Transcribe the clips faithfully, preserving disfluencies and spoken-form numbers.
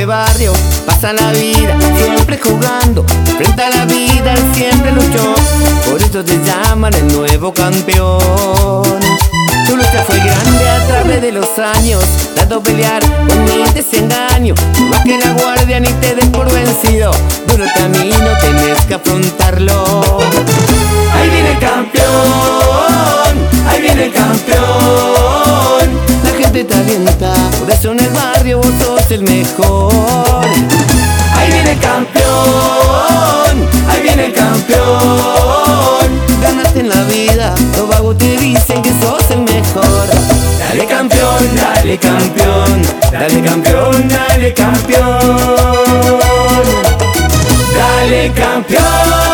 barrio pasa la vida siempre jugando. Frente a la vida él siempre luchó, por eso te llaman el nuevo campeón. Tu lucha fue grande a través de los años, dando pelear con mi desengaño. No bajes la guardia ni te des por vencido, duro camino tenés que afrontarlo. Ahí viene el campeón, ahí viene el campeón. La gente te alienta, por eso en el barrio vos sos el mejor. Ahí viene el campeón, ahí viene el campeón. Ganaste en la vida, los vagos te dicen que sos el mejor. Dale campeón, dale campeón, dale campeón, dale campeón. Dale campeón.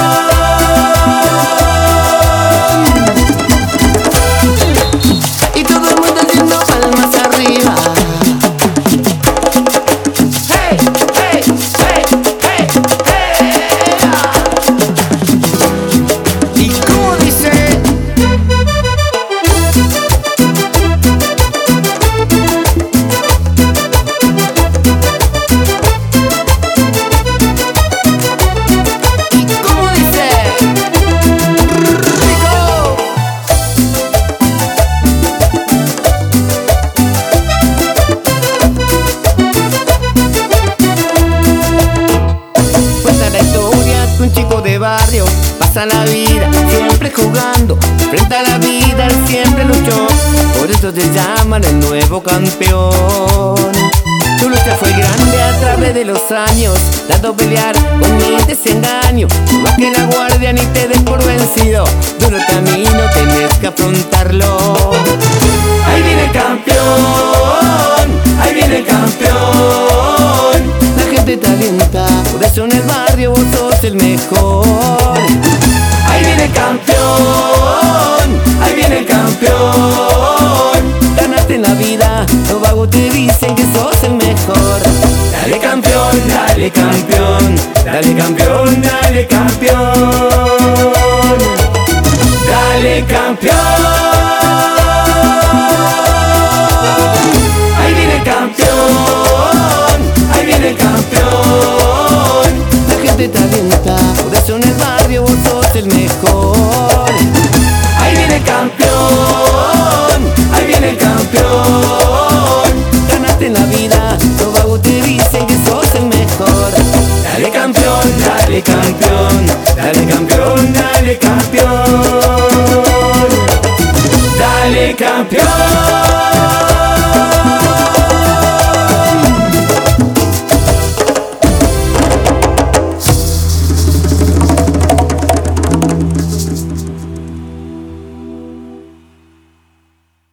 Un chico de barrio pasa la vida siempre jugando. Frente a la vida él siempre luchó, por eso te llaman el nuevo campeón. Tu lucha fue grande a través de los años, dando pelear con mi desengaño. No bajes la guardia ni te des por vencido, duro camino tenés que afrontarlo. Ahí viene el campeón, ahí viene el campeón. La gente te alienta, por eso en el barrio vos sos el mejor. Ahí viene el campeón, ahí viene el campeón. Ganaste en la vida, los vagos te dicen que sos el mejor. Dale campeón, dale campeón, dale campeón, dale campeón. Dale campeón. Ahí viene el campeón, ahí viene el campeón. La gente te alienta, por eso en el barrio vos sos el mejor. Ahí viene el campeón, ahí viene el campeón. Ganaste en la vida, los vagos te dicen que sos el mejor. Dale campeón, dale campeón.